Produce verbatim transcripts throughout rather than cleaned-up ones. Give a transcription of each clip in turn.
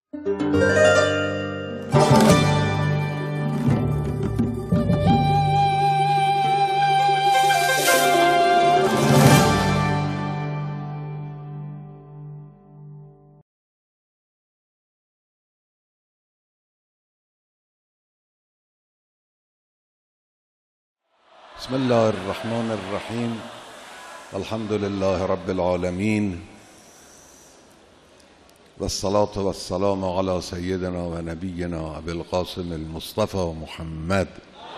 بسم الله الرحمن الرحیم. الحمد لله رب العالمین و الصلاة و السلام علی سیدنا و نبینا ابی القاسم المصطفى محمد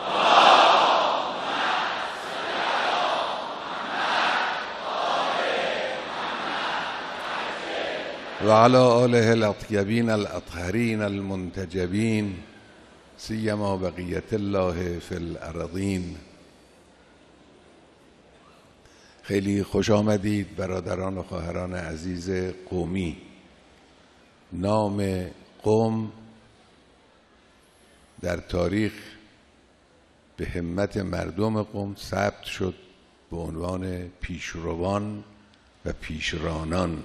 و علی آله الاطیبین الاطهرین المنتجبین سیما بقیت الله فی الارضین. خیلی خوش آمدید برادران و خواهران عزیز قمی. نام قم در تاریخ به همت مردم قم ثبت شد به عنوان پیشروان و پیشرانان.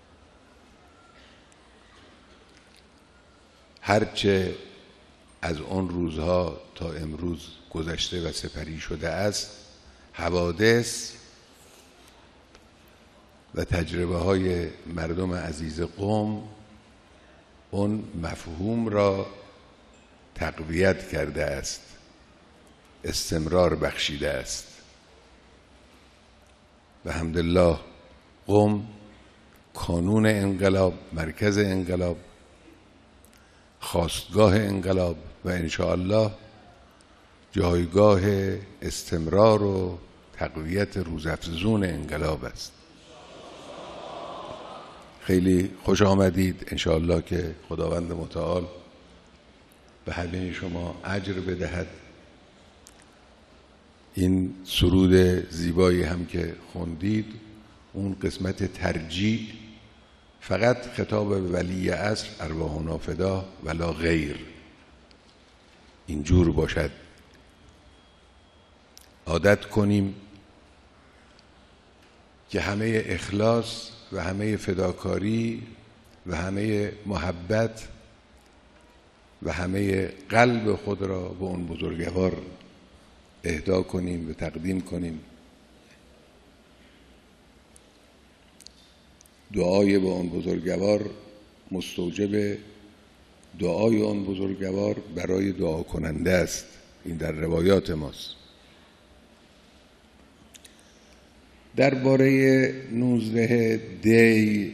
هرچه از اون روزها تا امروز گذشته و سپری شده است، حوادث و تجربه های مردم عزیز قم اون مفهوم را تقویت کرده است، استمرار بخشیده است. و الحمدلله قم کانون انقلاب، مرکز انقلاب، خاستگاه انقلاب و انشاءالله جایگاه استمرار و تقویت روزافزون انقلاب است. خیلی خوش آمدید. انشاءالله که خداوند متعال به همه شما اجر بدهد. این سرود زیبایی هم که خوندید، اون قسمت ترجیع فقط خطاب به ولی عصر ارواحنا فدا ولا غیر اینجور باشد. عادت کنیم که همه اخلاص و همه فداکاری و همه محبت و همه قلب خود را به اون بزرگوار اهدا کنیم و تقدیم کنیم. دعای به اون بزرگوار مستوجب دعای اون بزرگوار برای دعا کننده است. این در روایات ماست. درباره نوزده دی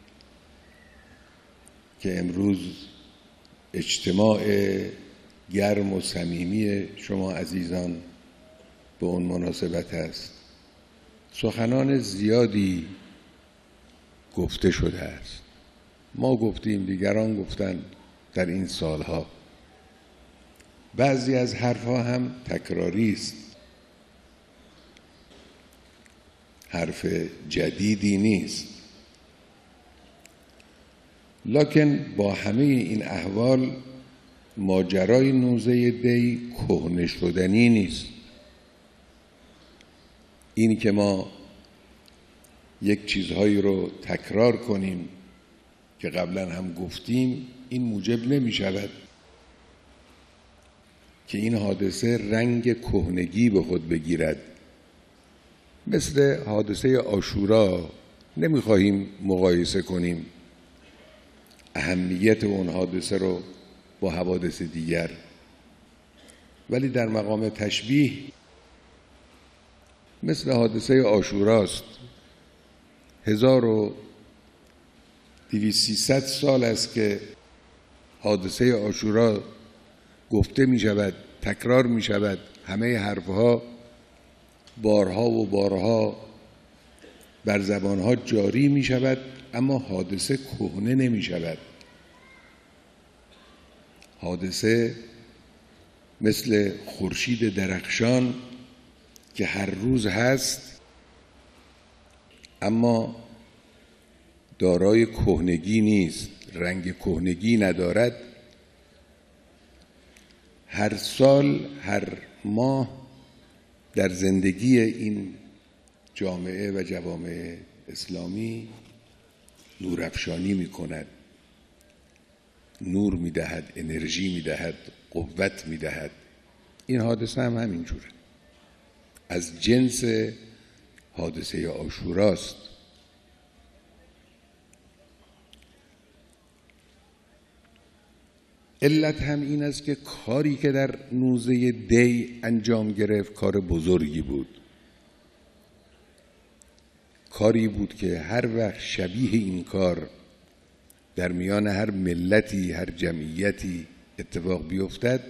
که امروز اجتماع گرم و صمیمی شما عزیزان به اون مناسبت است، سخنان زیادی گفته شده است. ما گفتیم، دیگران گفتند در این سالها. بعضی از حرفها هم تکراری است، حرف جدیدی نیست. لکن با همه این احوال ماجرای نوزده دی کهنه شدنی نیست. این که ما یک چیزهایی رو تکرار کنیم که قبلا هم گفتیم، این موجب نمی شود که این حادثه رنگ کهنگی به خود بگیرد. مثل حادثه عاشورا نمیخواهیم مقایسه کنیم اهمیت اون حادثه رو با حوادث دیگر، ولی در مقام تشبیه مثل حادثه عاشوراست. هزار و دویست سیصد سال است که حادثه عاشورا گفته می شود، تکرار می شود، همه حرفها بارها و بارها بر زبانها جاری می شود، اما حادثه کهنه نمی شود. حادثه مثل خورشید درخشان که هر روز هست اما دارای کهنگی نیست، رنگ کهنگی ندارد. هر سال، هر ماه در زندگی این جامعه و جوامع اسلامی نورافشانی می کند. نور میدهد، انرژی میدهد، قوت میدهد. این حادثه هم همینجوره، از جنس حادثه عاشوراست. علت هم این است که کاری که در نوزه دی انجام گرفت کار بزرگی بود، کاری بود که هر وقت شبیه این کار در میان هر ملتی، هر جمعیتی اتفاق بیفتد،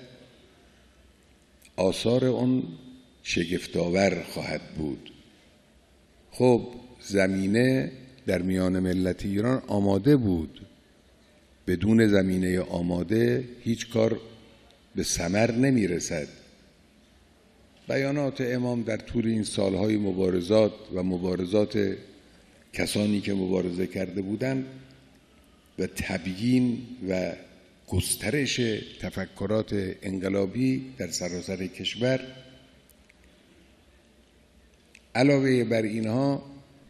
آثار اون شگفت‌آور خواهد بود. خب زمینه در میان ملت ایران آماده بود، بدون زمینه آماده هیچ کار به ثمر نمی رسد. بیانات امام در طول این سالهای مبارزات و مبارزات کسانی که مبارزه کرده بودند و تبیین و گسترش تفکرات انقلابی در سراسر کشور، علاوه بر اینها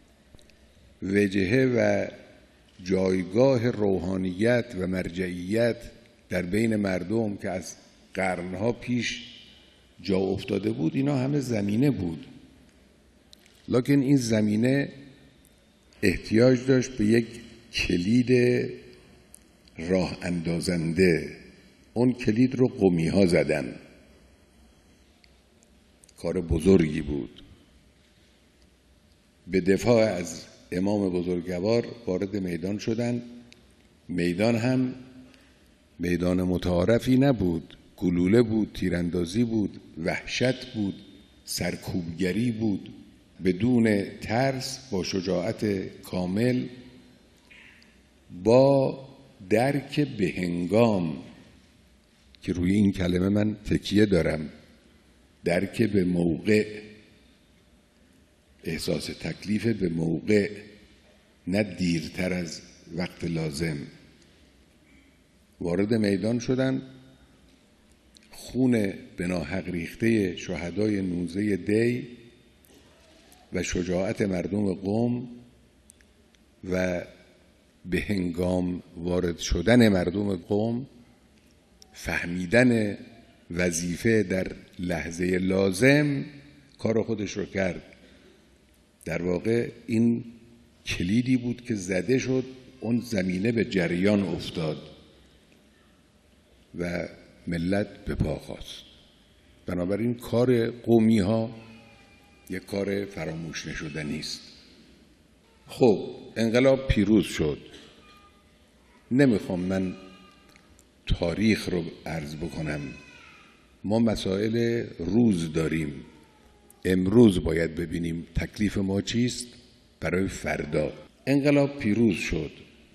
وجهه و جایگاه روحانیت و مرجعیت در بین مردم که از قرنها پیش جا افتاده بود، اینا همه زمینه بود. لکن این زمینه احتیاج داشت به یک کلید راه اندازنده. اون کلید رو قمی ها زدن، کار بزرگی بود. به دفاع از امام بزرگوار وارد میدان شدند. میدان هم میدان متعارفی نبود، گلوله بود، تیراندازی بود، وحشت بود، سرکوبگری بود. بدون ترس، با شجاعت کامل، با درک بهنگام، که روی این کلمه من تکیه دارم، درک به موقع، احساس تکلیف به موقع، نه دیرتر از وقت لازم، وارد میدان شدن. خون به ناحق ریخته شهدای نوزه دی و شجاعت مردم قم و به هنگام وارد شدن مردم قم، فهمیدن وظیفه در لحظه لازم کار خودش رو کرد. در واقع این کلیدی بود که زده شد، اون زمینه به جریان افتاد و ملت به پا خاست. بنابراین کار قومی ها یک کار فراموش نشدنی است. خب انقلاب پیروز شد. نمیخوام من تاریخ رو عرض بکنم، ما مسائل روز داریم، امروز باید ببینیم تکلیف ما چیست برای فردا. انقلاب پیروز شد.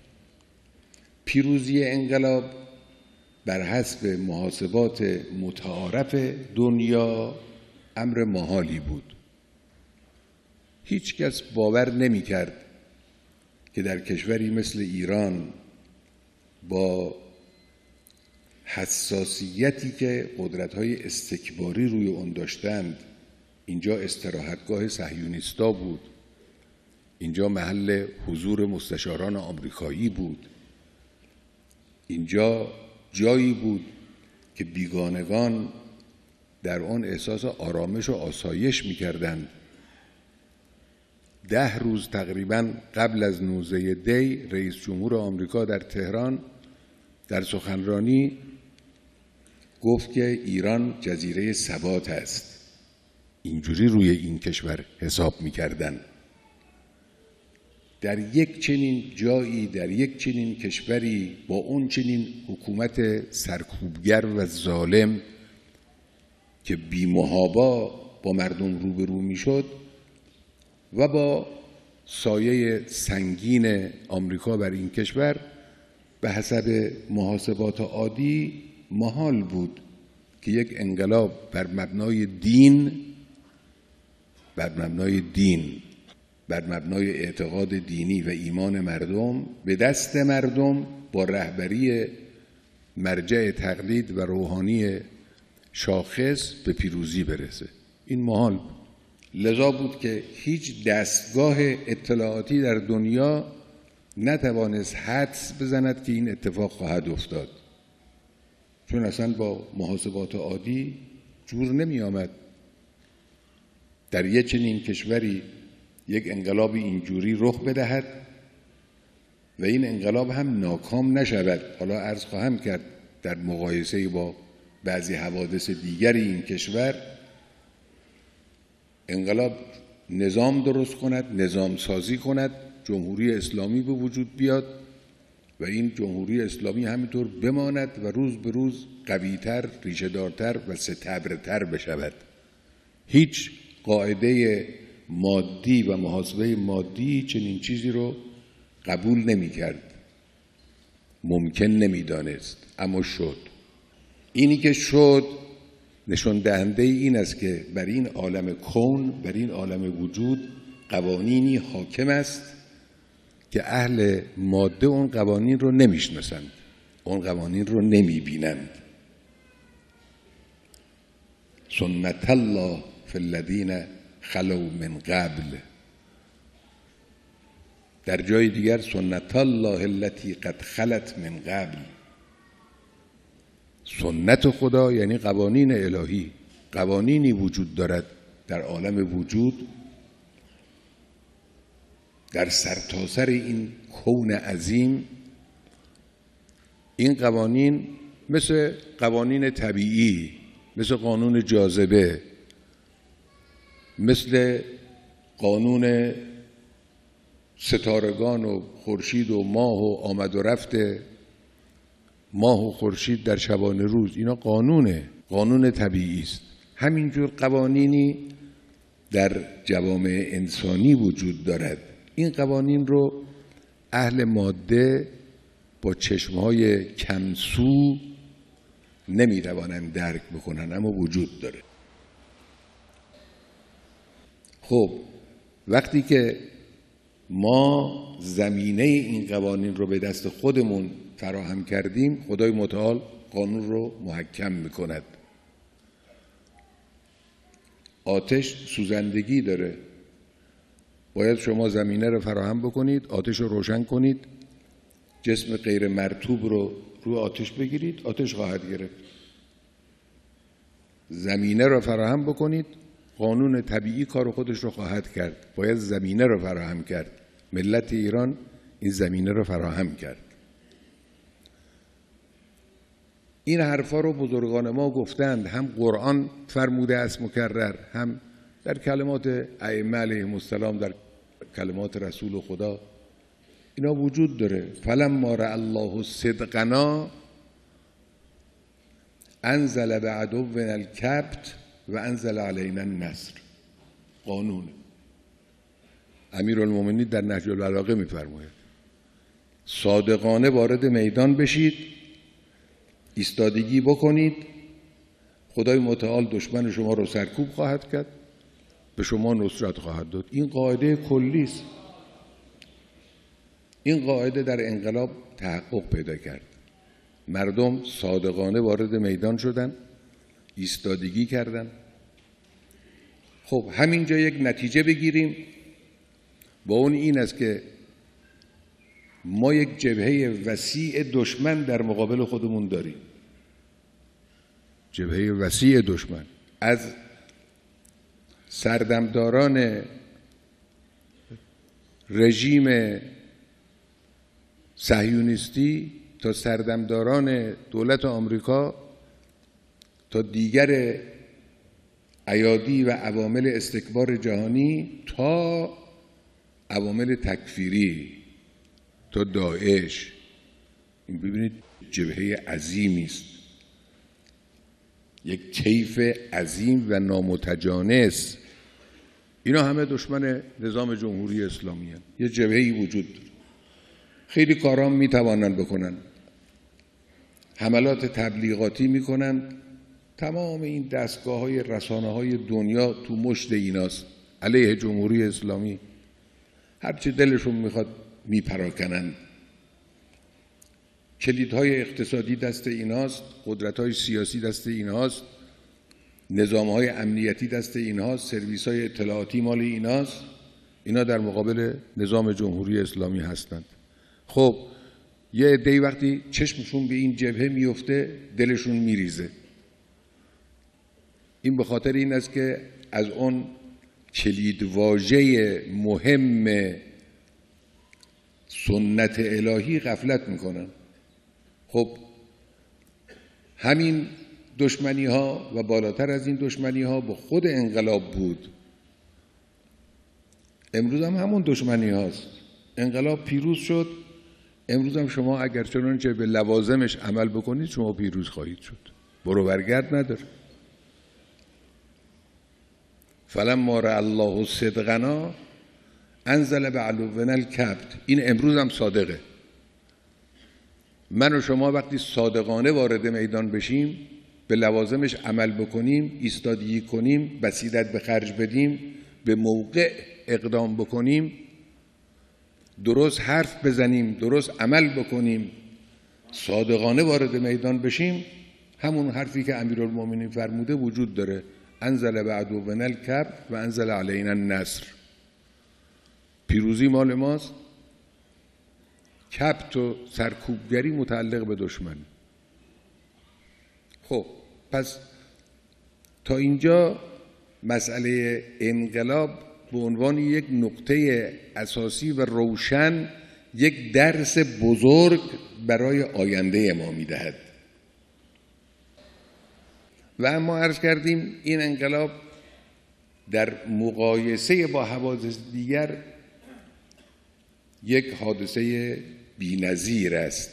پیروزی انقلاب بر حسب محاسبات متعارف دنیا امر محالی بود. هیچ کس باور نمی کرد که در کشوری مثل ایران با حساسیتی که قدرت‌های استکباری روی اون داشتند، اینجا استراحتگاه صهیونیستا بود، اینجا محل حضور مستشاران آمریکایی بود، اینجا جایی بود که بیگانگان در آن احساس آرامش و آسایش می‌کردند. ده روز تقریباً قبل از نوزه دی، رئیس جمهور آمریکا در تهران در سخنرانی گفت که ایران جزیره ثبات است. اینجوری روی این کشور حساب می‌کردند. در یک چنین جایی، در یک چنین کشوری، با اون چنین حکومت سرکوبگر و ظالم که بی‌محابا با مردم روبرو میشد و با سایه سنگین آمریکا بر این کشور، به حسب محاسبات عادی محال بود که یک انقلاب بر مبنای دین بر مبنای دین بر مبنای اعتقاد دینی و ایمان مردم به دست مردم با رهبری مرجع تقلید و روحانی شاخص به پیروزی برسه. این محال بود. لذا بود که هیچ دستگاه اطلاعاتی در دنیا نتوانست حدس بزند که این اتفاق خواهد افتاد، چون اصلا با محاسبات عادی جور نمی آمد در یک چنین کشوری یک انقلاب اینجوری رخ بدهد و این انقلاب هم ناکام نشود. حالا عرض خواهم کرد در مقایسه با بعضی حوادث دیگری این کشور، انقلاب نظام درست کند، نظام سازی کند، جمهوری اسلامی به وجود بیاد و این جمهوری اسلامی همینطور بماند و روز به روز قوی‌تر، ریشه‌دارتر و ستبرتر بشود. هیچ قاعده مادی و محاسبه مادی چنین چیزی رو قبول نمی کرد، ممکن نمی دانست، اما شد. اینی که شد نشان دهنده این است که بر این عالم کون، بر این عالم وجود قوانینی حاکم است که اهل ماده اون قوانین رو نمیشناسند، اون قوانین رو نمیبینند. سنت الله فی الذین خلو من قبل. در جای دیگر سنت الله التي قد خلت من قبل. سنت خدا یعنی قوانین الهی، قوانینی وجود دارد در عالم وجود، در سرتاسر این کون عظیم. این قوانین مثل قوانین طبیعی، مثل قانون جاذبه، مثل قانون ستارگان و خورشید و ماه و آمد و رفت ماه و خورشید در شبانه روز، اینا قانونه، قانون طبیعی است. همینجور قوانینی در جوامع انسانی وجود دارد. این قوانین رو اهل ماده با چشمهای کمسو نمیتوانند درک بکنن، اما وجود داره. خب وقتی که ما زمینه این قوانین رو به دست خودمون فراهم کردیم، خدای متعال قانون رو محکم میکند. آتش سوزندگی داره، باید شما زمینه رو فراهم بکنید، آتش رو روشن کنید، جسم غیر مرطوب رو روی آتش بگیرید، آتش خواهد گرفت. زمینه رو فراهم بکنید، قانون طبیعی کار خودش رو خواهد کرد. باید زمینه رو فراهم کرد. ملت ایران این زمینه رو فراهم کرد. این حرفا رو بزرگان ما گفتند، هم قرآن فرموده است مکرر، هم در کلمات ائمه علیهم السلام، در کلمات رسول خدا اینا وجود داره. فلما رأى الله صدقنا انزل بعدونا الکبت و انزل علینا النصر. قانون امیرالمومنین در نهج البلاغه میفرماید صادقانه وارد میدان بشید، ایستادگی بکنید، خدای متعال دشمن شما رو سرکوب خواهد کرد، به شما نصرت خواهد داد. این قاعده کلی است. این قاعده در انقلاب تحقق پیدا کرد. مردم صادقانه وارد میدان شدن، ایستادگی کردن. خب همینجا یک نتیجه بگیریم، با اون این است که ما یک جبهه وسیع دشمن در مقابل خودمون داریم. جبهه وسیع دشمن، از سردمداران رژیم صهیونیستی تا سردمداران دولت آمریکا تا دیگر ایادی و عوامل استکبار جهانی تا عوامل تکفیری تا داعش. این ببینید جبهه عظیمی است، یک طیف عظیم و نامتجانس. اینا همه دشمن نظام جمهوری اسلامی هستند. یه جبهه‌ای وجود داره. خیلی کارام میتوانند بکنن، حملات تبلیغاتی میکنن، تمام این دستگاه های رسانه های دنیا تو مشت ایناست علیه جمهوری اسلامی. هرچی دلشون میخواد میپراکنن. کلیدهای اقتصادی دست ایناست، قدرت‌های سیاسی دست ایناست، نظام‌های امنیتی دست ایناست، سرویس‌های اطلاعاتی مال ایناست. اینا در مقابل نظام جمهوری اسلامی هستند. خب یه عده‌ای وقتی چشمشون به این جبهه میفته دلشون میریزه. این به خاطر این است که از اون کلید واژه مهم سنت الهی غفلت میکنن. خب همین دشمنی ها و بالاتر از این دشمنی ها با خود انقلاب بود. امروز هم همون دشمنی هاست. انقلاب پیروز شد، امروز هم شما اگر چنانچه به لوازمش عمل بکنید شما پیروز خواهید شد، برو برگرد نداره. فلما رأى الله صدقنا انزل بعلونا الکبت. این امروز هم صادقه. من و شما وقتی صادقانه وارد میدان بشیم، به لوازمش عمل بکنیم، ایستادگی کنیم، بصیرت به خرج بدیم، به موقع اقدام بکنیم، درست حرف بزنیم، درست عمل بکنیم، صادقانه وارد میدان بشیم، همون حرفی که امیرالمومنین فرموده وجود داره: انزل بعدونا الکبت و انزل علینا النصر. پیروزی مال ماست. کبت و سرکوبگری متعلق به دشمن. خب پس تا اینجا مسئله انقلاب به عنوان یک نقطه اساسی و روشن یک درس بزرگ برای آینده ما میدهد. و اما عرض کردیم این انقلاب در مقایسه با حوادث دیگر یک حادثه بی‌نظیر است.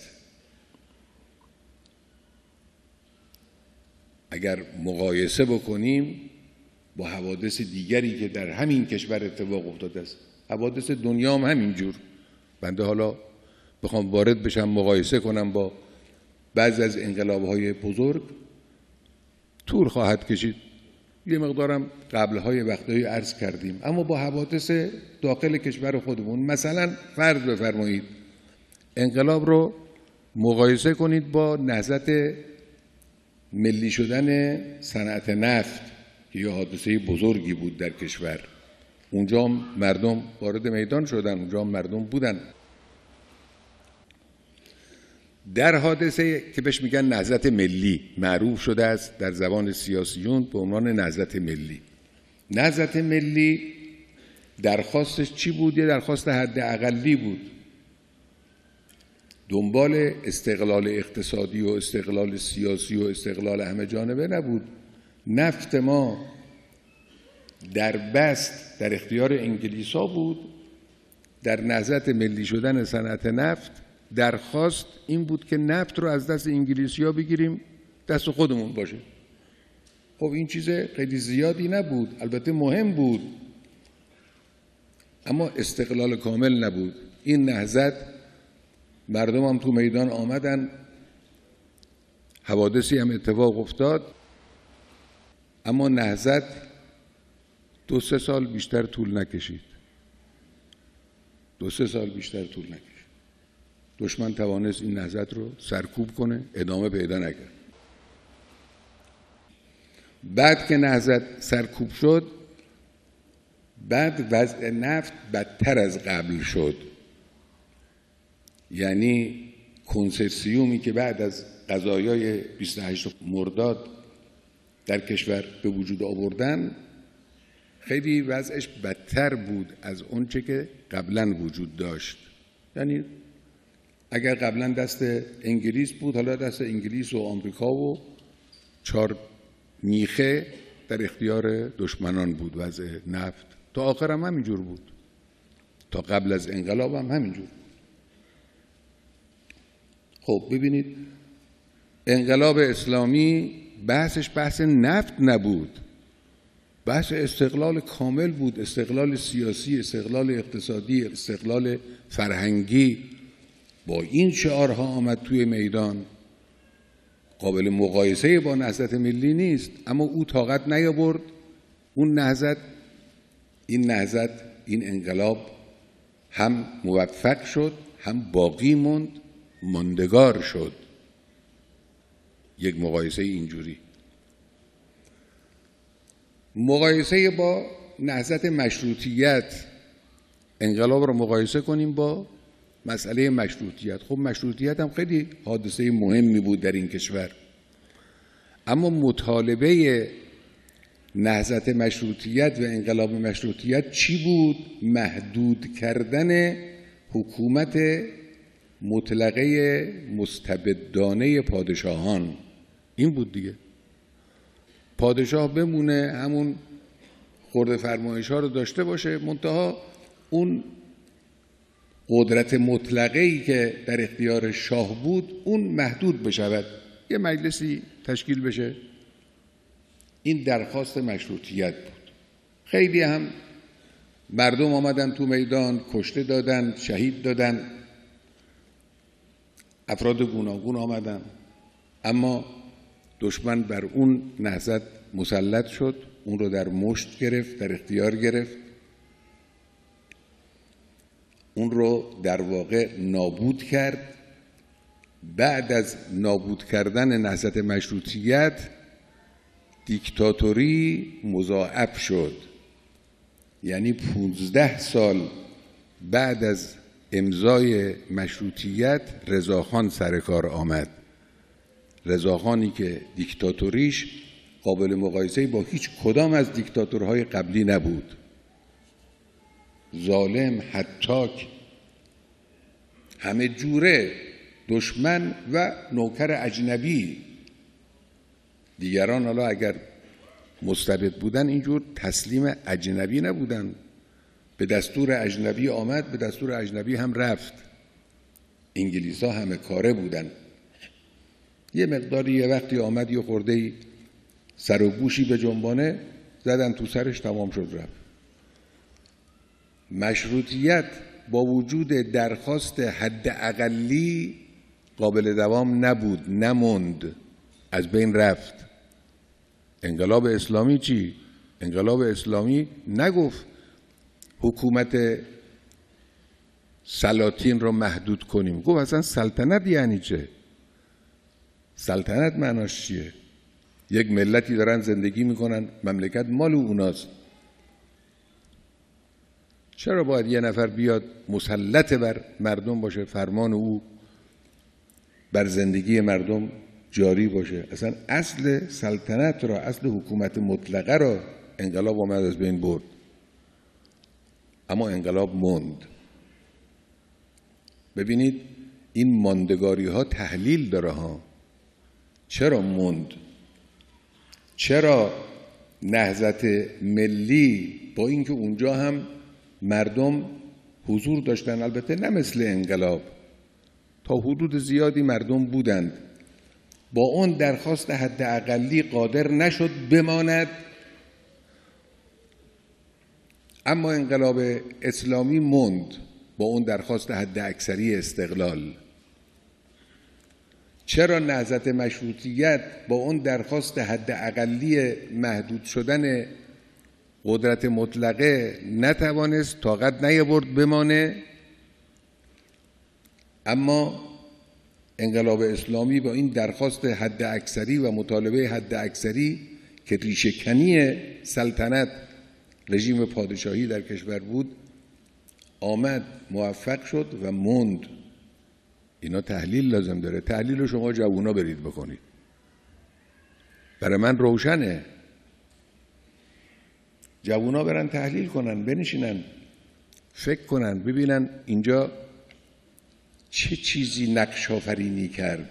اگر مقایسه بکنیم با حوادث دیگری که در همین کشور اتفاق افتاده است، حوادث دنیا هم همینجور. بنده حالا بخوام وارد بشم مقایسه کنم با بعضی از انقلاب‌های بزرگ طول خواهد کشید. یه مقدارم قبل‌های وقت‌های عرض کردیم. اما با حوادث داخل کشور خودمون، مثلا فرض بفرمایید انقلاب رو مقایسه کنید با نهضت ملی شدن صنعت نفت که یه حادثه بزرگی بود در کشور. اونجا مردم وارد میدان شدن، اونجا مردم بودن. در حادثه که بهش میگن نهضت ملی، معروف شده است در زبان سیاسیون به عنوان نهضت ملی. نهضت ملی درخواستش چی بود؟ یه درخواست حداقلی بود. دنبال استقلال اقتصادی و استقلال سیاسی و استقلال همه جانبه نبود. نفت ما در بست در اختیار انگلیس‌ها بود. در نهضت ملی شدن صنعت نفت درخواست این بود که نفت رو از دست انگلیسی‌ها بگیریم، دست خودمون باشه. خب این چیز خیلی زیادی نبود، البته مهم بود، اما استقلال کامل نبود. این نهضت مردم هم تو میدان آمدن، حوادثی هم اتفاق افتاد، اما نهضت دو سه سال بیشتر طول نکشید. دو سه سال بیشتر طول نکشید. دشمن توانست این نهضت رو سرکوب کنه، ادامه پیدا نکرد. بعد که نهضت سرکوب شد، بعد وضع نفت بدتر از قبل شد. یعنی کنسرسیومی که بعد از قضایای بیست و هشت مرداد در کشور به وجود آوردن خیلی وضعش بدتر بود از اونچه که قبلا وجود داشت. یعنی اگر قبلا دست انگلیس بود، حالا دست انگلیس و آمریکا و چهار میخه در اختیار دشمنان بود. وضع نفت تا آخر هم همینجور بود، تا قبل از انقلاب هم همینجور. خب ببینید انقلاب اسلامی بحثش بحث نفت نبود، بحث استقلال کامل بود. استقلال سیاسی، استقلال اقتصادی، استقلال فرهنگی. با این شعارها آمد توی میدان. قابل مقایسه با نهضت ملی نیست، اما او طاقت نیاورد. اون نهضت، این نهضت، این انقلاب هم موفق شد، هم باقی موند، ماندگار شد. یک مقایسه اینجوری. مقایسه با نهضت مشروطیت، انقلاب رو مقایسه کنیم با مسئله مشروطیت. خب مشروطیت هم خیلی حادثه مهمی بود در این کشور، اما مطالبه نهضت مشروطیت و انقلاب مشروطیت چی بود؟ محدود کردن حکومت مطلقه مستبدانه پادشاهان. این بود دیگه. پادشاه بمونه، همون خرده فرمایش ها رو داشته باشه، منتها اون قدرت مطلقه‌ای که در اختیار شاه بود اون محدود بشود، یه مجلسی تشکیل بشه. این درخواست مشروطیت بود. خیلی هم مردم آمدن تو میدان، کشته دادن، شهید دادن، افراد گوناگون آمدن، اما دشمن بر اون نهضت مسلط شد، اون رو در مشت گرفت، در اختیار گرفت، اون رو در واقع نابود کرد. بعد از نابود کردن نهضت مشروطیت دیکتاتوری مضاعف شد، یعنی پونزده سال بعد از امضای مشروطیت رضاخان سر کار آمد. رضاخانی که دیکتاتوریش قابل مقایسه با هیچ کدام از دیکتاتورهای قبلی نبود. ظالم، هتاک، همه جوره، دشمن و نوکر اجنبی. دیگران حالا اگر مستبد بودن اینجور تسلیم اجنبی نبودن، به دستور اجنبی آمد، به دستور اجنبی هم رفت. انگلیس ها همه کاره بودن. یه مقداری یه وقتی آمد یه خورده‌ای سر و گوشی به جنبانه زدن تو سرش، تمام شد رفت. مشروطیت با وجود درخواست حد اقلی قابل دوام نبود، نموند، از بین رفت. انقلاب اسلامی چی؟ انقلاب اسلامی نگفت حکومت سلاطین رو محدود کنیم، گفت اصلا سلطنت یعنی چه؟ سلطنت معناش چیه؟ یک ملتی دارن زندگی میکنن، مملکت مال اوناست، چرا باید یه نفر بیاد مسلط بر مردم باشه، فرمان او بر زندگی مردم جاری باشه؟ اصلا اصل سلطنت را، اصل حکومت مطلقه را انقلاب آمد از بین برد. اما انقلاب موند. ببینید این ماندگاری ها تحلیل داره ها. چرا موند؟ چرا نهضت ملی با اینکه اونجا هم مردم حضور داشتن، البته نه مثل انقلاب، تا حدود زیادی مردم بودند، با اون درخواست حد اقلی قادر نشد بماند؟ اما انقلاب اسلامی موند با اون درخواست حد اکثری استقلال. چرا نهضت مشروطیت با اون درخواست حد اقلی محدود شدن قدرت مطلقه نتوانست، طاقت نیاورد بمانه؟ اما انقلاب اسلامی با این درخواست حد اکثری و مطالبه حد اکثری که ریشه‌کنی سلطنت، رژیم پادشاهی در کشور بود، آمد، موفق شد و موند. اینا تحلیل لازم داره. تحلیل رو شما جوونا برید بکنید. برای من روشنه. جوونا برن تحلیل کنن، بنشینن فکر کنن، ببینن اینجا چه چیزی نقش آفرینی کرد،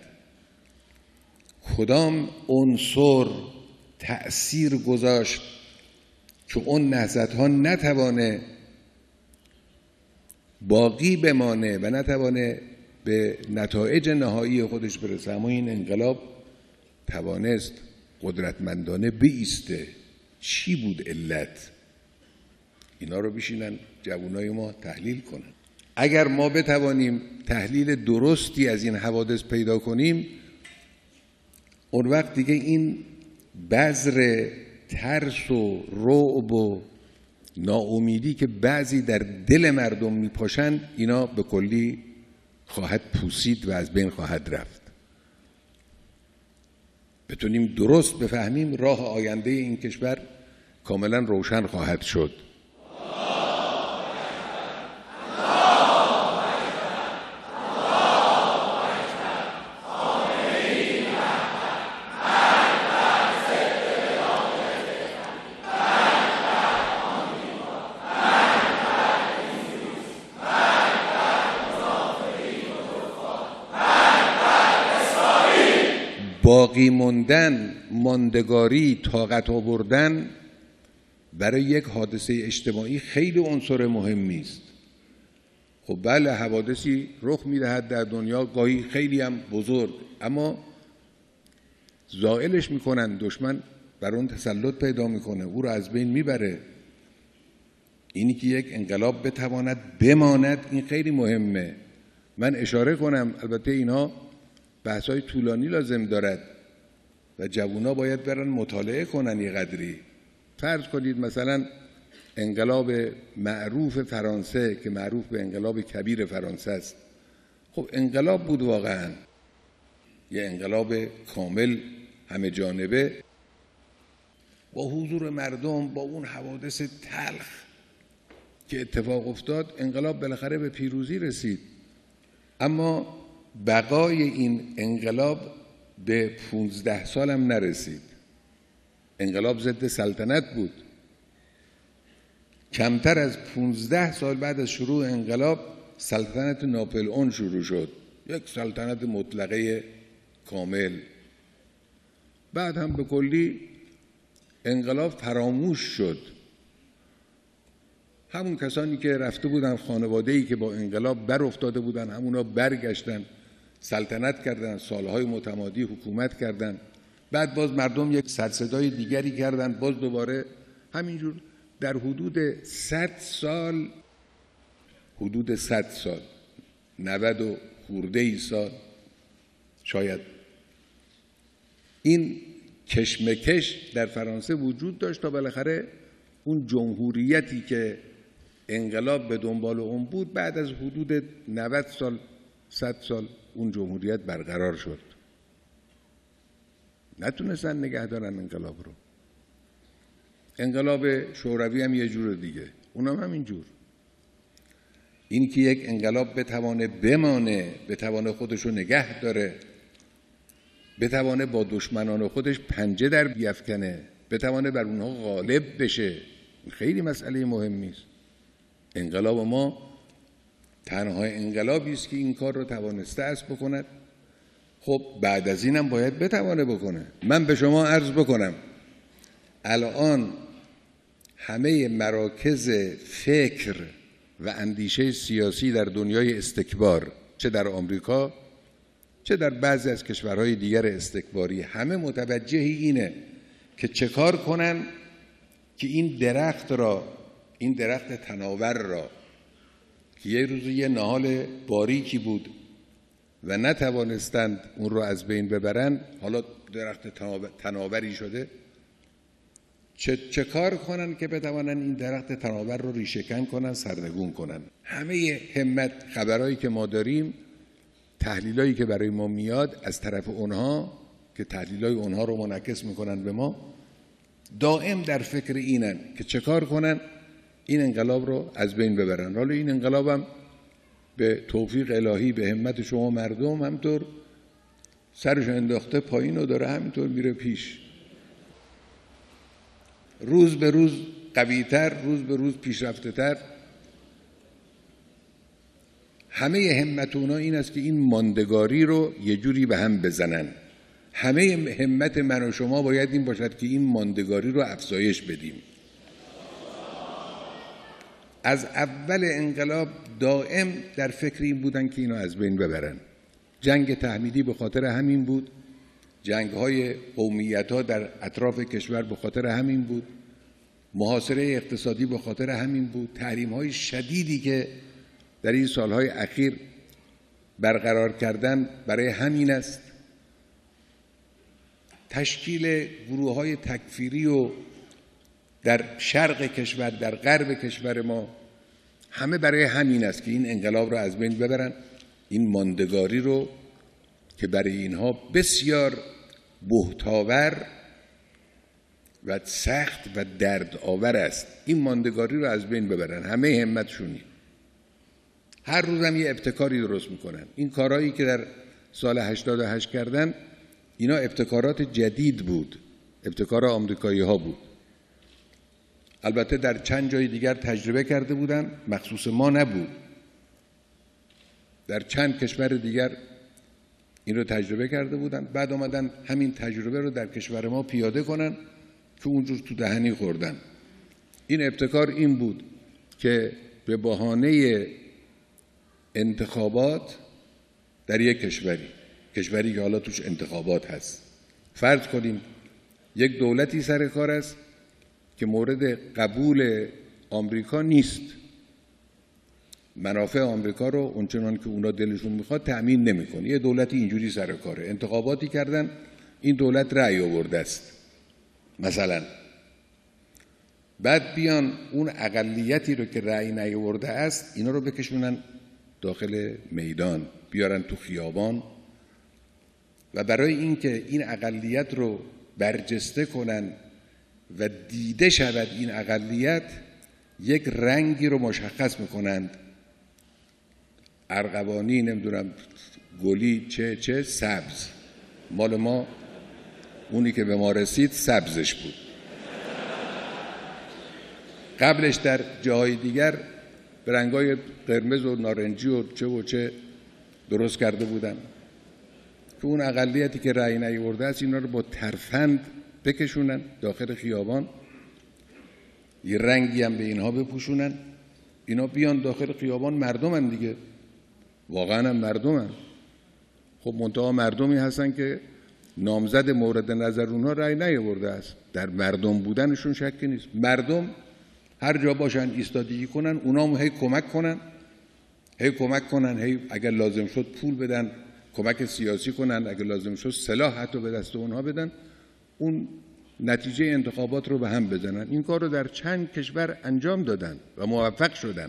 کدام عنصر تأثیر گذاشت که اون نهضت ها نتوانه باقی بمانه و نتوانه به نتایج نهایی خودش برسه، اما این انقلاب توانست قدرتمندانه بایسته. چی بود علت؟ اینا رو بشینن جوانای ما تحلیل کنن. اگر ما بتوانیم تحلیل درستی از این حوادث پیدا کنیم، اون وقت دیگه این بذر ترس و رعب و ناامیدی که بعضی در دل مردم میپاشن، اینا به کلی خواهد پوسید و از بین خواهد رفت. بتونیم درست بفهمیم، راه آینده این کشور کاملا روشن خواهد شد. باقی موندن، ماندگاری، طاقت آوردن برای یک حادثه اجتماعی خیلی عنصر مهمی است. خب بله، حوادثی رخ می‌دهد در دنیا، گاهی خیلی هم بزرگ، اما زائلش میکنن، دشمن بر اون تسلط پیدا میکنه، او رو از بین میبره. اینی که یک انقلاب بتواند بماند، این خیلی مهمه. من اشاره کنم، البته اینها بحث‌های طولانی لازم دارد و جوونا باید برن مطالعه کنن یه قدری. فرض کنید مثلا انقلاب معروف فرانسه که معروف به انقلاب کبیر فرانسه است، خب انقلاب بود واقعا، یه انقلاب کامل همه جانبه با حضور مردم، با اون حوادث تلخ که اتفاق افتاد، انقلاب بالاخره به پیروزی رسید. اما بقای این انقلاب به پونزده سال هم نرسید. انقلاب ضد سلطنت بود. کمتر از پونزده سال بعد از شروع انقلاب سلطنت ناپلئون شروع شد، یک سلطنت مطلقه کامل. بعد هم به کلی انقلاب فراموش شد. همون کسانی که رفته بودن، خانواده‌ای که با انقلاب بر افتاده بودن، همونا برگشتن، سلطنت کردن، سالهای متمادی حکومت کردن. بعد باز مردم یک سرصدای دیگری کردن، باز دوباره همینجور در حدود صد سال، حدود صد سال، نود و خورده ای سال شاید، این کشمکش در فرانسه وجود داشت تا بالاخره اون جمهوریتی که انقلاب به دنبال اون بود بعد از حدود نود سال، صد سال اون جمهوریت برقرار شد. نتونستن نگه دارن انقلاب رو. انقلاب شوروی هم یه جور دیگه، اونم هم اینجور. این که یک انقلاب بتوانه بمانه، بتوانه خودش رو نگه داره، بتوانه با دشمنان خودش پنجه در بیفکنه، بتوانه بر اونها غالب بشه، خیلی مسئله مهمی است. انقلاب ما تنها انقلابی است که این کار رو توانسته است بکند. خب بعد از اینم باید بتوانه بکنه. من به شما عرض بکنم الان همه مراکز فکر و اندیشه سیاسی در دنیای استکبار، چه در آمریکا چه در بعضی از کشورهای دیگر استکباری، همه متوجه اینه که چه کار کنن که این درخت را، این درخت تناور را که یه روز یه نهال باریکی بود و نتوانستند اون رو از بین ببرن، حالا درخت تناوری شده، چه, چه کار کنن که بتوانن این درخت تناور رو ریشه‌کن کنن، سرنگون کنن. همه همت خبرایی که ما داریم، تحلیلایی که برای ما میاد از طرف اونها که تحلیلای اونها رو منعکس میکنن به ما، دائم در فکر اینن که چه کار کنن این انقلاب رو از بین ببرن. حالا این انقلابم به توفیق الهی، به همت شما مردم، همطور سرش انداخته پایین و داره همینطور میره پیش، روز به روز قوی‌تر، روز به روز پیشرفته تر. همه همت اونا این است که این ماندگاری رو یه جوری به هم بزنن. همه همت من و شما باید این باشد که این ماندگاری رو افزایش بدیم. از اول انقلاب دائم در فکر این بودن که اینو از بین ببرن. جنگ تحمیلی به خاطر همین بود، جنگ‌های قومیت‌ها در اطراف کشور به خاطر همین بود، محاصره اقتصادی به خاطر همین بود، تحریم‌های شدیدی که در این سالهای اخیر برقرار کردن برای همین است. تشکیل گروه‌های تکفیری و در شرق کشور، در غرب کشور ما، همه برای همین است که این انقلاب رو از بین ببرن، این ماندگاری رو که برای اینها بسیار بهتاور و سخت و درد آور است، این ماندگاری رو از بین ببرن. همه همتشونی. هر روزم یه ابتکاری درست میکنن. این کارهایی که در سال هشتاد و هشت کردن، اینا ابتکارات جدید بود، ابتکار آمریکایی ها بود. البته در چند جای دیگر تجربه کرده بودن، مخصوص ما نبود. در چند کشور دیگر این رو تجربه کرده بودن، بعد آمدن همین تجربه رو در کشور ما پیاده کنن که اونجور تو دهنی خوردن. این ابتکار این بود که به بهانه انتخابات در یک کشوری کشوری که حالا توش انتخابات هست، فرض کنیم یک دولتی سر کار است که مورد قبول آمریکا نیست، منافع آمریکا رو اونچنان که اونا دلشون میخواد تأمین نمیکنه. یه دولتی اینجوری سر کاره، انتخاباتی کردن، این دولت رأی آورده است مثلا، بعد بیان اون اقلیتی رو که رأی نیاورده است اینا رو بکشونن داخل میدان، بیارن تو خیابان و برای اینکه این اقلیت رو برجسته کنن و دیده شود این اقلیت، یک رنگی رو مشخص میکنند، ارغوانی، نمیدونم گلی، چه چه سبز. مال ما اونی که به ما رسید سبزش بود. قبلش در جاهای دیگر به رنگای قرمز و نارنجی و چه و چه درست کرده بودن که اون اقلیتی که رأی نیاورده است اینا رو با ترفند بکشونن داخل خیابان، یه رنگی هم به اینها بپوشونن، اینا بیان داخل خیابان. مردمن دیگه، واقعا هم مردمن. خب منتها مردمی هستن که نامزد مورد نظر اونها رأی نیاورده است، در مردم بودنشون شکی نیست. مردم هر جا باشن ایستادگی کنن، اونا هم هی کمک کنن، هی کمک کنن، هی اگر لازم شد پول بدن، کمک سیاسی کنن، اگر لازم شد سلاح حتی به دست اونها بدن، اون نتیجه انتخابات رو به هم بزنن. این کار رو در چند کشور انجام دادن و موفق شدن.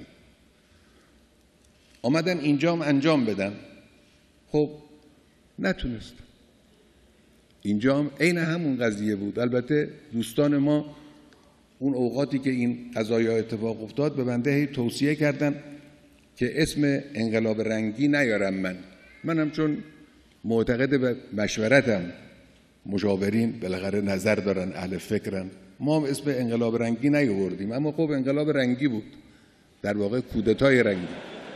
آمدن اینجام انجام بدن، خب نتونست. اینجام عین همون قضیه بود. البته دوستان ما اون اوقاتی که این قضایا اتفاق افتاد به بنده هی توصیه کردن که اسم انقلاب رنگی نیارم. من منم چون معتقد به مشورتم، مشاورین بالاخره نظر دارن، اهل فکرن، ما هم اسم انقلاب رنگی نیاوردیم، اما خب انقلاب رنگی بود، در واقع کودتای رنگی،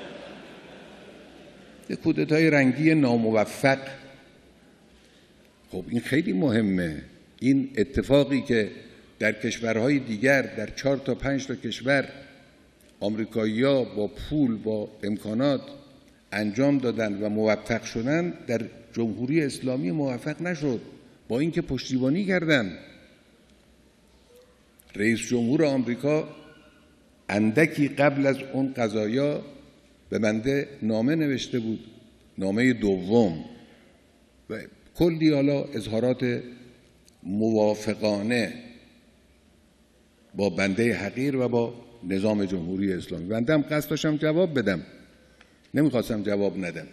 یک کودتای رنگی ناموفق. خب این خیلی مهمه. این اتفاقی که در کشورهای دیگر، در چهار تا پنج تا کشور آمریکایی‌ها با پول، با امکانات انجام دادن و موفق شدن، در جمهوری اسلامی موفق نشد، با اینکه پشتیبانی کردن. رئیس جمهور آمریکا اندکی قبل از اون قضایا به بنده نامه نوشته بود، نامه دوم، و کلی حالا اظهارات موافقانه با بنده حقیر و با نظام جمهوری اسلامی. بنده هم قصد داشتم جواب بدم، نمیخواستم جواب ندم.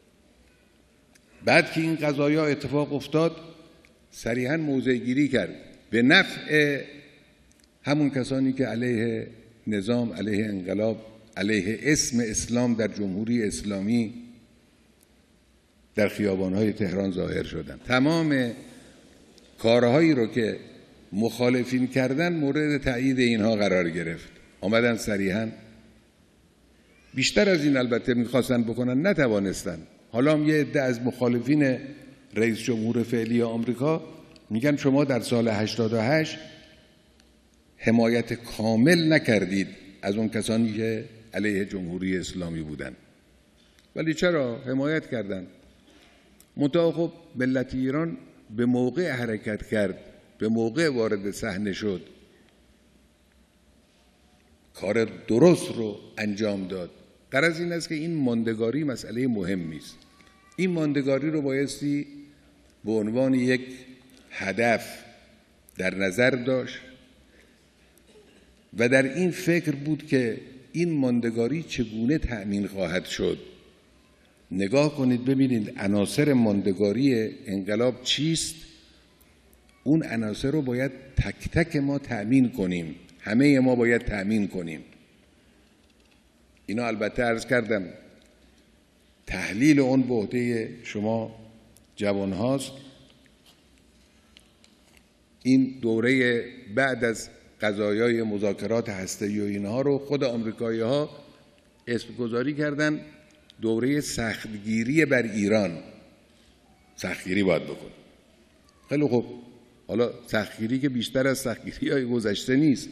بعد که این قضایا اتفاق افتاد صریحاً موضع گیری کرد به نفع همون کسانی که علیه نظام، علیه انقلاب، علیه اسم اسلام در جمهوری اسلامی در خیابان‌های تهران ظاهر شدند. تمام کارهایی رو که مخالفین کردن مورد تأیید اینها قرار گرفت. آمدن صریحاً، بیشتر از این البته میخواستن بکنن، نتوانستن. حالا هم یه عده از مخالفین رئیس جمهور فعلی آمریکا میگن شما در سال هشتاد و هشت حمایت کامل نکردید از اون کسانی که علیه جمهوری اسلامی بودن. ولی چرا حمایت کردن؟ منتها خب ملت ایران به موقع حرکت کرد، به موقع وارد صحنه شد، کار درست رو انجام داد. غرض این است که این ماندگاری مسئله مهمی است. این ماندگاری رو بایستی به عنوان یک هدف در نظر داشت و در این فکر بود که این ماندگاری چگونه تأمین خواهد شد. نگاه کنید ببینید عناصر ماندگاری انقلاب چیست. اون عناصر رو باید تک تک ما تأمین کنیم، همه ما باید تأمین کنیم. اینا البته عرض کردم تحلیل اون به عهده شما جوان هاست. این دوره بعد از قضایای مذاکرات هسته‌ای و اینها رو خود آمریکایی ها اسم گذاری کردن دوره سختگیری بر ایران. سختگیری باید بکنیم. خیلی خوب، حالا سختگیری که بیشتر از سختگیری‌های گذشته نیست.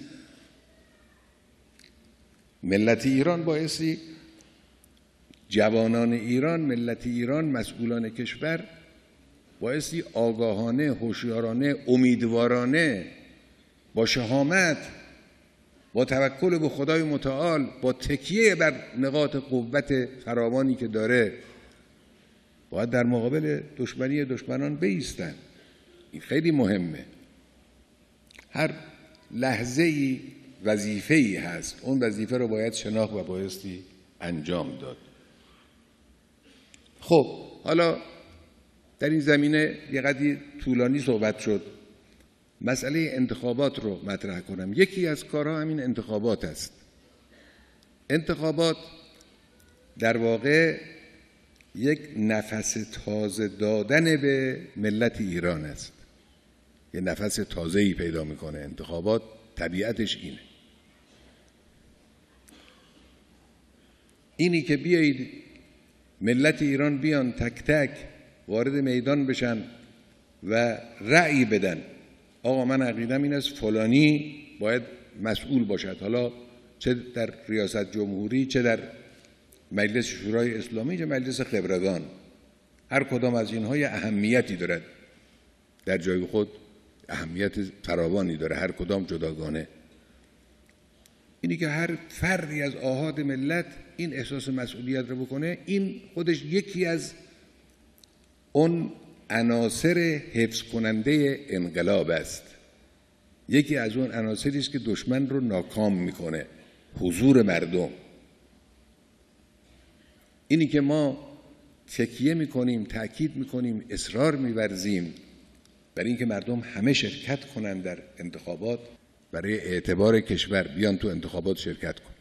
ملت ایران بایستی، جوانان ایران، ملت ایران، مسئولان کشور بایستی آگاهانه، هوشیارانه، امیدوارانه، با شهامت، با توکل به خدای متعال، با تکیه بر نقاط قوت فراوانی که داره، باید در مقابل دشمنی دشمنان بایستن. این خیلی مهمه. هر لحظه‌ای وظیفه‌ای هست، اون وظیفه رو باید شناخت و بایستی انجام داد. خب حالا در این زمینه یه قدری طولانی صحبت شد، مسئله انتخابات رو مطرح کنم. یکی از کارها همین انتخابات است. انتخابات در واقع یک نفس تازه دادن به ملت ایران است. یه نفس تازه‌ای پیدا میکنه. انتخابات طبیعتش اینه. اینی که بیایید ملت ایران بیان تک تک وارد میدان بشن و رأی بدن. آقا من عقیدم این است فلانی باید مسئول باشد، حالا چه در ریاست جمهوری، چه در مجلس شورای اسلامی، چه مجلس خبرگان. هر کدام از اینها یه اهمیتی دارد، در جای خود اهمیت فراوانی داره، هر کدام جداگانه. اینی که هر فردی از آحاد ملت این احساس مسئولیت رو بکنه، این خودش یکی از اون عناصر حفظ کننده انقلاب است. یکی از اون عناصری است که دشمن رو ناکام میکنه، حضور مردم. اینی که ما تکیه میکنیم، تأکید میکنیم، اصرار میورزیم بر اینکه مردم همه شرکت کنند در انتخابات، برای اعتبار کشور بیان تو انتخابات شرکت کن.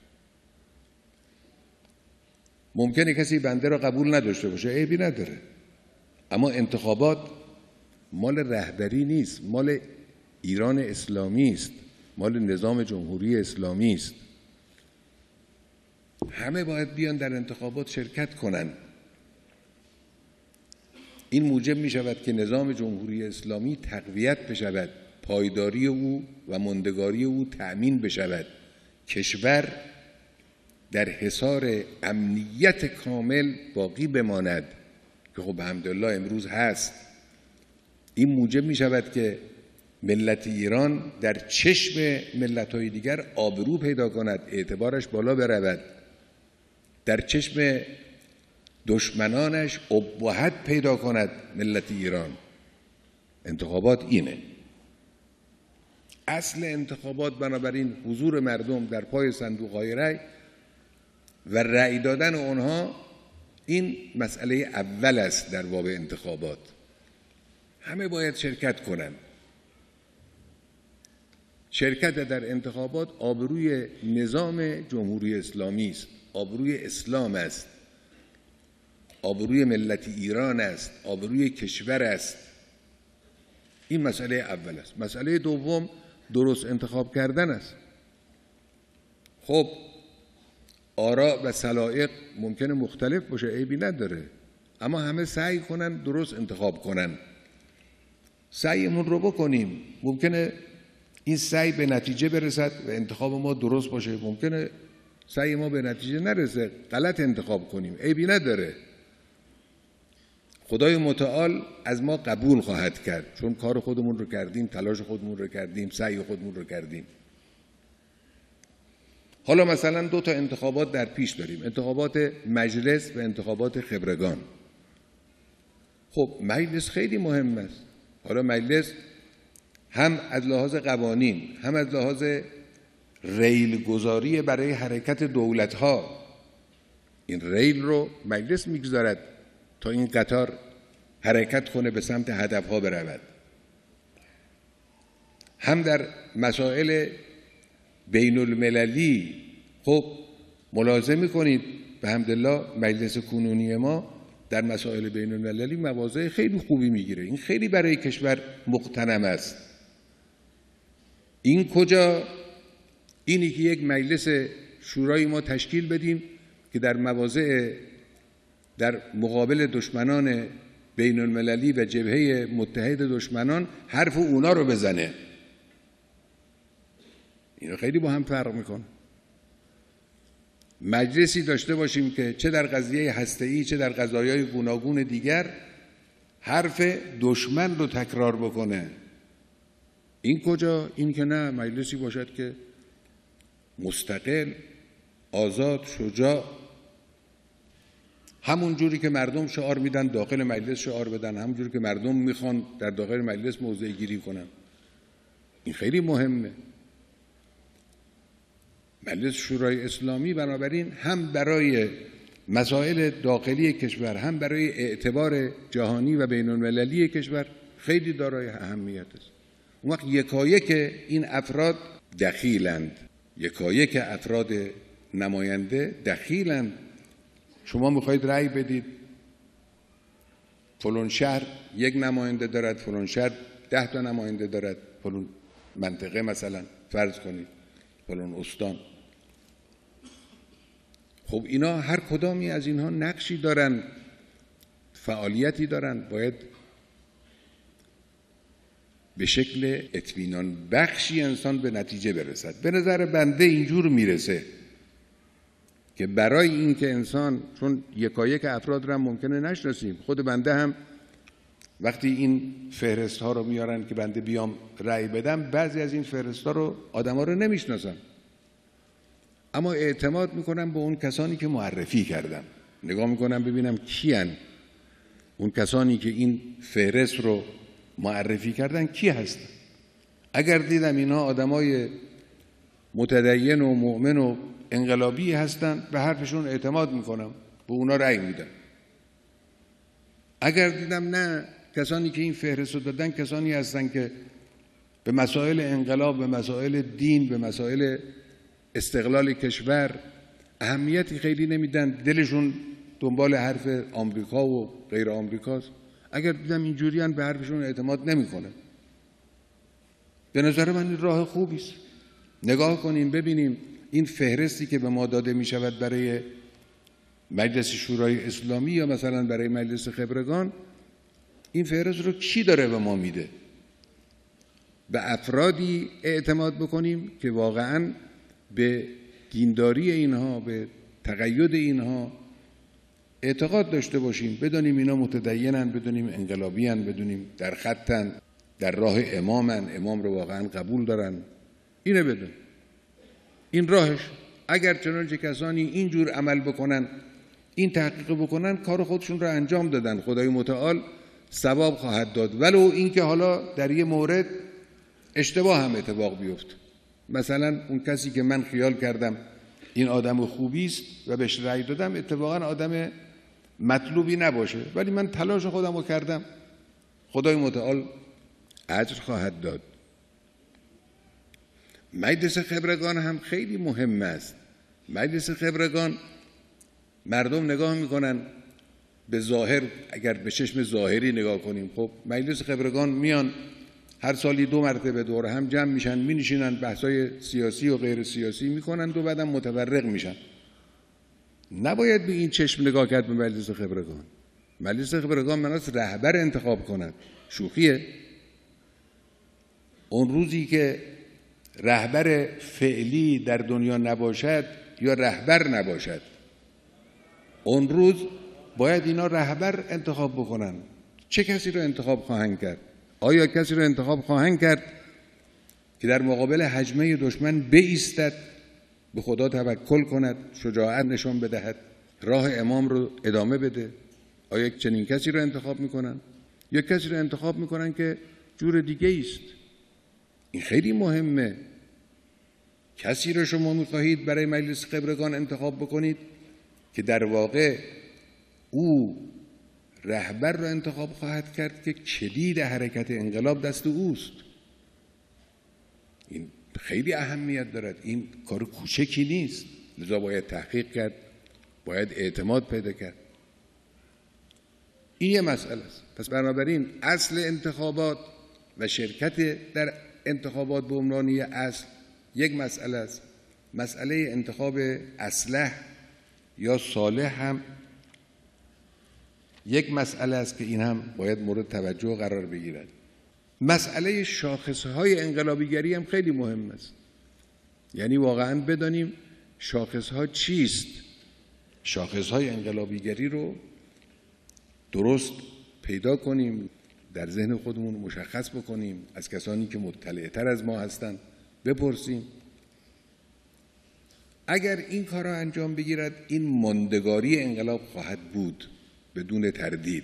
ممکنه کسی بنده را قبول نداشته باشه، عیبی نداره، اما انتخابات مال رهبری نیست، مال ایران اسلامی است، مال نظام جمهوری اسلامی است. همه باید بیان در انتخابات شرکت کنند. این موجب می شود که نظام جمهوری اسلامی تقویت بشود، پایداری او و ماندگاری او تأمین بشود، کشور در حصار امنیت کامل باقی بماند که خب الحمدلله امروز هست. این موجب می شود که ملت ایران در چشم ملت‌های دیگر آبرو پیدا کند، اعتبارش بالا برود، در چشم دشمنانش ابهت پیدا کند ملت ایران. انتخابات اینه. اصل انتخابات بنابراین حضور مردم در پای صندوق‌های رأی و رأی دادن آنها، این مسئله اول است در باب انتخابات. همه باید شرکت کنند. شرکت در انتخابات آبروی نظام جمهوری اسلامی است، آبروی اسلام است، آبروی ملت ایران است، آبروی کشور است. این مسئله اول است. مسئله دوم درست انتخاب کردن است. خب آراء و سلایق ممکنه مختلف باشه، عیبی نداره، اما همه سعی کنن درست انتخاب کنن. سعیمون رو بکنیم. ممکنه این سعی به نتیجه برسد و انتخاب ما درست باشه، ممکنه سعی ما به نتیجه نرسه، غلط انتخاب کنیم، عیبی نداره. خدای متعال از ما قبول خواهد کرد، چون کار خودمون رو کردیم، تلاش خودمون رو کردیم، سعی خودمون رو کردیم. حالا مثلا دو تا انتخابات در پیش داریم، انتخابات مجلس و انتخابات خبرگان. خب مجلس خیلی مهم است. حالا مجلس هم از لحاظ قوانین، هم از لحاظ ریل گذاری برای حرکت دولت‌ها، این ریل رو مجلس میگذارد تا این قطار حرکت کنه، به سمت هدفها برود. هم در مسائل بین المللی، خب ملاحظه میکنید به حمدالله مجلس کنونی ما در مسائل بین المللی مواضع خیلی خوبی میگیره. این خیلی برای کشور مغتنم است. این کجا؟ اینی که یک مجلس شورای ما تشکیل بدیم که در مواضع در مقابل دشمنان بین المللی و جبهه متحد دشمنان حرف اونا رو بزنه. اینو خیلی با هم فرق میکنه. مجلسی داشته باشیم که چه در قضیه هسته‌ای چه در قضایای گوناگون دیگر حرف دشمن رو تکرار بکنه. این کجا؟ این که نه، مجلسی باشد که مستقل، آزاد، شجاع، همون جوری که مردم شعار میدن داخل مجلس شعار بدن، همون جوری که مردم میخوان در داخل مجلس موضع گیری کنن. این خیلی مهمه. مجلس شورای اسلامی بنابراین هم برای مسائل داخلی کشور هم برای اعتبار جهانی و بین المللی کشور خیلی دارای اهمیت است. اون وقت یکایک این افراد دخیلند، یکایک افراد نماینده دخیلند. شما میخواید رأی بدید، فلان شهر یک نماینده دارد، فلان شهر ده تا نماینده دارد، فلان منطقه مثلا فرض کنید، فلان استان. خب اینا هر کدامی از اینها نقشی دارن، فعالیتی دارن، باید به شکل اطمینان بخشی انسان به نتیجه برسد. به نظر بنده اینجور میرسه که برای این که انسان، چون یکایک افراد رو هم ممکنه نشناسیم، خود بنده هم وقتی این فهرست ها رو میارن که بنده بیام رأی بدم، بعضی از این فهرست ها رو آدم ها رو نمیشناسم، اما اعتماد میکنم به اون کسانی که معرفی کردم. نگاه میکنم ببینم کیان اون کسانی که این فهرست رو معرفی کردن، کی هستن. اگر دیدم اینها آدمای متدین و مؤمن و انقلابی هستن، به حرفشون اعتماد میکنم، به اونا رأی میدم. اگر دیدم نه، کسانی که این فهرست رو دادن کسانی هستن که به مسائل انقلاب، به مسائل دین، به مسائل استقلال کشور اهمیتی خیلی نمیدن، دلشون دنبال حرف آمریکا و غیر آمریکاست، اگر دیدم اینجوریان به حرفشون اعتماد نمیکنه. به نظر من این راه خوبی است. نگاه کنیم ببینیم این فهرستی که به ما داده می شود برای مجلس شورای اسلامی یا مثلا برای مجلس خبرگان، این فهرست رو کی داره به ما میده؟ به افرادی اعتماد بکنیم که واقعاً به دینداری اینها، به تقید اینها اعتقاد داشته باشیم، بدونیم اینا متدینن، بدونیم انقلابیان، بدونیم در خطن، در راه امامن، امام رو واقعا قبول دارن. اینه بدون. این راهش. اگر چنانچه کسانی اینجور عمل بکنن، این تحقیق بکنن، کار خودشون رو انجام دادن، خدای متعال ثواب خواهد داد، ولو اینکه حالا در یه مورد اشتباه هم اتفاق بیفت. مثلا اون کسی که من خیال کردم این آدم خوبی است و بهش رأی دادم، اتفاقا آدم مطلوبی نباشه، ولی من تلاش خودم رو کردم، خدای متعال اجر خواهد داد. مجلس خبرگان هم خیلی مهم است. مجلس خبرگان مردم نگاه میکنن به ظاهر، اگر به چشم ظاهری نگاه کنیم، خب مجلس خبرگان میان هر سالی دو مرتبه دور هم جمع میشن، مینشینن، بحثای سیاسی و غیر سیاسی میکنن و بعدم متفرق میشن. نباید به این چشم نگاه کرد به مجلس خبرگان. مجلس خبرگان مناس رهبر انتخاب کند. شوخیه؟ اون روزی که رهبر فعلی در دنیا نباشد یا رهبر نباشد، اون روز باید اینا رهبر انتخاب بکنن. چه کسی رو انتخاب خواهند کرد؟ آیا کسی رو انتخاب خواهند کرد که در مقابل هجمه دشمن بایستد، به خدا توکل کند، شجاعت نشان بدهد، راه امام رو ادامه بده؟ آیا چنین کسی رو انتخاب میکنن؟ یا کسی رو انتخاب میکنن که جور دیگه است؟ این خیلی مهمه. کسی رو شما میخواهید برای مجلس خبرگان انتخاب بکنید که در واقع او رهبر رو انتخاب خواهد کرد که کلید حرکت انقلاب دست اوست. این خیلی اهمیت دارد. این کار کوچکی نیست، لذا باید تحقیق کرد، باید اعتماد پیدا کرد. این یه مسئله است. پس بنابراین اصل انتخابات و شرکت در انتخابات به عنوان اصل یک مسئله است. مسئله انتخاب اصلح یا صالح هم یک مسئله است که این هم باید مورد توجه قرار بگیرد. مسئله شاخصهای انقلابیگری هم خیلی مهم است. یعنی واقعا بدانیم شاخصها چیست. شاخصهای انقلابیگری رو درست پیدا کنیم، در ذهن خودمون مشخص بکنیم، از کسانی که مطلع‌تر از ما هستند بپرسیم. اگر این کار را انجام بگیرد، این ماندگاری انقلاب خواهد بود بدون تردید.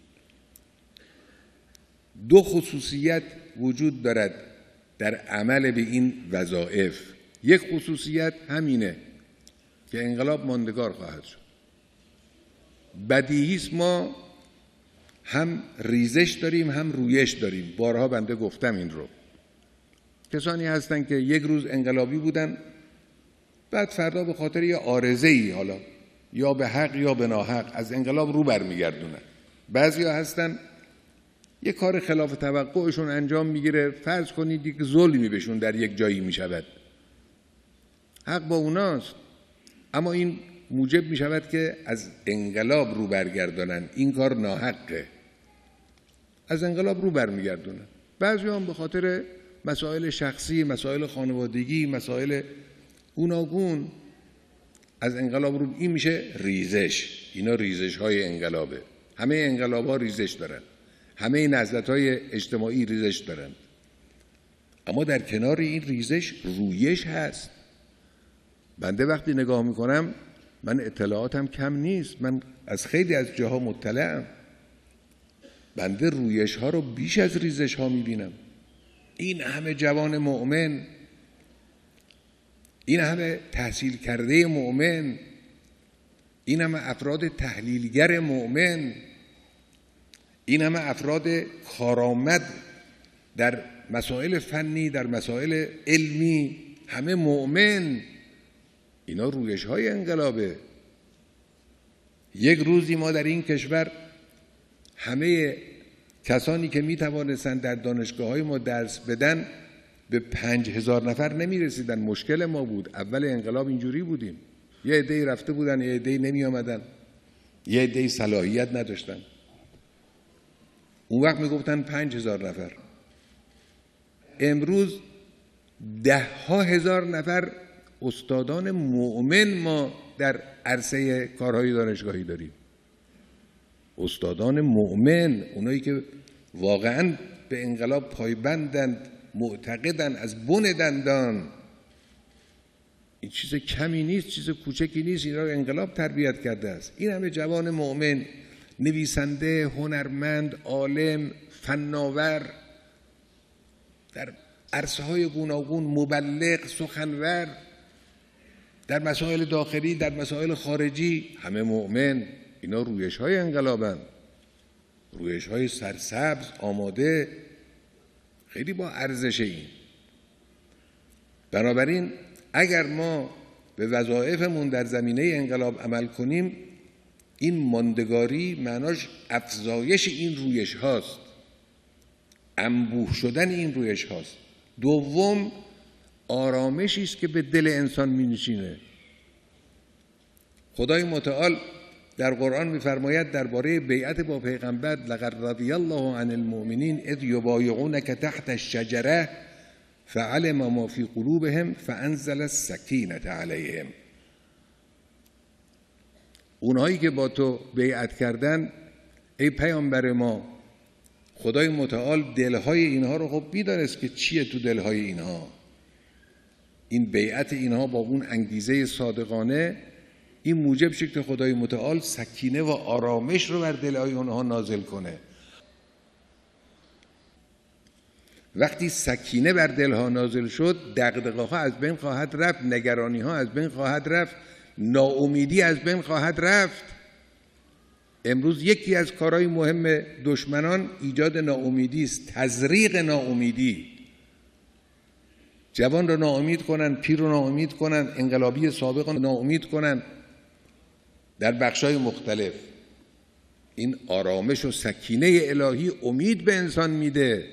دو خصوصیت وجود دارد در عمل به این وظایف. یک خصوصیت همینه که انقلاب ماندگار خواهد شد. بدیهی است ما هم ریزش داریم هم رویش داریم. بارها بنده گفتم این رو. کسانی هستند که یک روز انقلابی بودن، بعد فردا به خاطر یه عارضه‌ای، حالا یا به حق یا به ناحق، از انقلاب رو برمیگردونن. بعضیا هستن یه کار خلاف توقعشون انجام میگیره، فرض کنید یک ظلمی بهشون در یک جایی میشود، حق با اوناست، اما این موجب میشود که از انقلاب رو برگردونن. این کار ناحقه، از انقلاب رو برمیگردونن. بعضیا هم به خاطر مسائل شخصی، مسائل خانوادگی، مسائل گوناگون از انقلاب رو، این میشه ریزش. اینا ریزش های انقلابه. همه انقلاب ها ریزش دارن، همه نهضت های اجتماعی ریزش دارن، اما در کنار این ریزش رویش هست. بنده وقتی نگاه میکنم، من اطلاعاتم کم نیست، من از خیلی از جاها مطلعم، بنده رویش ها رو بیش از ریزش ها میبینم. این همه جوان مؤمن، این همه تحصیل کرده مؤمن، این همه افراد تحلیلگر مؤمن، این همه افراد کارآمد در مسائل فنی، در مسائل علمی، همه مؤمن، اینا رویش های انقلابه. یک روزی ما در این کشور همه کسانی که می توانستند در دانشگاه های ما درس بدن به پنج هزار نفر نمی رسیدن. مشکل ما بود. اول انقلاب اینجوری بودیم، یه عده‌ای رفته بودن، یه عده‌ای نمی آمدن، یه عده‌ای صلاحیت نداشتن. اون وقت می گفتن پنج هزار نفر. امروز ده ها هزار نفر استادان مؤمن ما در عرصه کارهای دانشگاهی داریم. استادان مؤمن، اونایی که واقعاً به انقلاب پایبندند، معتقدند از بن دندان. این چیز کمی نیست، چیز کوچکی نیست. اینا رو انقلاب تربیت کرده است. این همه جوان مؤمن، نویسنده، هنرمند، عالم، فناور، در عرصه های گوناگون، مبلغ، سخنور، در مسائل داخلی، در مسائل خارجی، همه مؤمن. اینا رویش های انقلابن، رویش های سرسبز، آماده، خیلی با ارزش. این بنابراین اگر ما به وظایفمون در زمینه انقلاب عمل کنیم، این ماندگاری معناش افزایش این رویش هاست، انبوه شدن این رویش هاست. دوم، آرامشی است که به دل انسان می نشینه. خدای متعال در قرآن می‌فرماید درباره بیعت با پیغمبر: لقد رضی الله عن المؤمنین اذ یبایعونک تحت الشجره فعلم ما فی قلوبهم فانزل السکینة علیهم. اونهایی که با تو بیعت کردن، ای پیامبر ما، خدای متعال دلهای اینها رو خب می‌دانست که چیه تو دلهای اینها. این بیعت اینها با اون انگیزه صادقانه، این موجب شد که خدای متعال سکینه و آرامش رو بر دلهای اونها نازل کنه. وقتی سکینه بر دلها نازل شد، دغدغه ها از بین خواهد رفت، نگرانی ها از بین خواهد رفت، ناامیدی از بین خواهد رفت. امروز یکی از کارهای مهم دشمنان ایجاد ناامیدی است، تزریق ناامیدی. جوان رو ناامید کنن، پیر رو ناامید کنن، انقلابی سابق رو ناامید کنن در بخشای مختلف. این آرامش و سکینه الهی امید به انسان میده.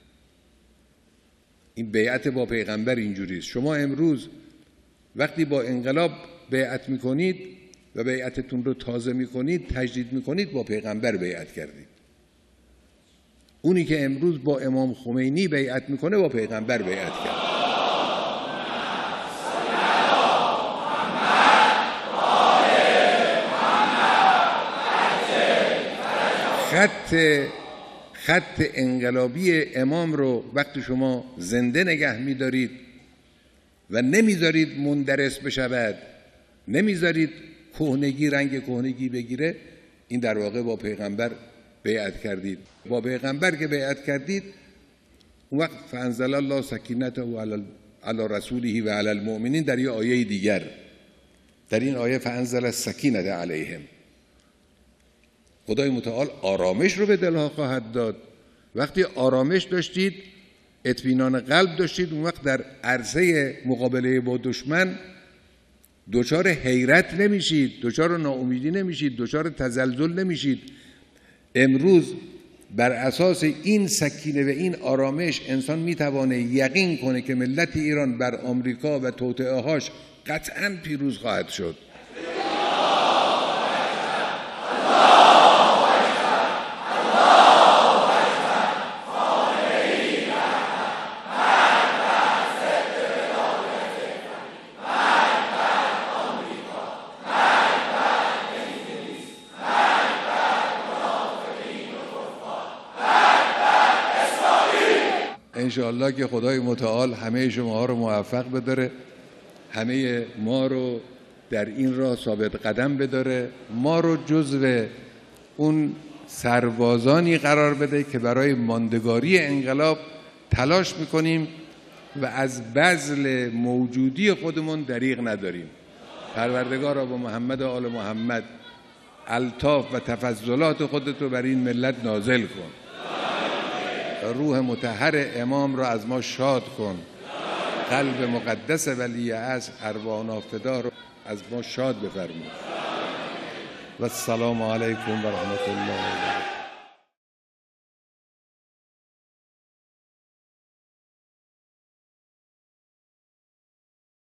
این بیعت با پیغمبر اینجوری است. شما امروز وقتی با انقلاب بیعت میکنید، و بیعتتون رو تازه میکنید، تجدید میکنید، با پیغمبر بیعت کردید. اونی که امروز با امام خمینی بیعت میکنه با پیغمبر بیعت کرد. خط خط انقلابی امام رو وقتی شما زنده نگه می‌دارید و نمیذارید مندرس بشود، نمیذارید کهنگی رنگ کهنگی بگیره، این در واقع با پیغمبر بیعت کردید. با پیغمبر که بیعت کردید، اون وقت فانزل الله سکینته علی رسوله و علی المؤمنین در یه آیه دیگر، در این آیه فانزل السکینه علیهم، خدای متعال آرامش رو به دلها خواهد داد. وقتی آرامش داشتید، اطمینان قلب داشتید، اون وقت در عرصه مقابله با دشمن دچار حیرت نمیشید، دچار ناامیدی نمیشید، دچار تزلزل نمیشید. امروز بر اساس این سکینه و این آرامش انسان میتوانه یقین کنه که ملت ایران بر آمریکا و توطئه‌هاش قطعاً پیروز خواهد شد. انشاءالله که خدای متعال همه شما رو موفق بداره، همه ما رو در این راه ثابت قدم بداره، ما رو جزو اون سربازانی قرار بده که برای ماندگاری انقلاب تلاش میکنیم و از بذل موجودی خودمون دریغ نداریم. پروردگارا با محمد و آل محمد الطاف و تفضلات خودتو بر این ملت نازل کن. روح مطهر امام را از ما شاد کن. قلب مقدس ولی عصر ارواحنا فدا رو از ما شاد بفرما. و السلام علیکم و رحمت الله و برکاته.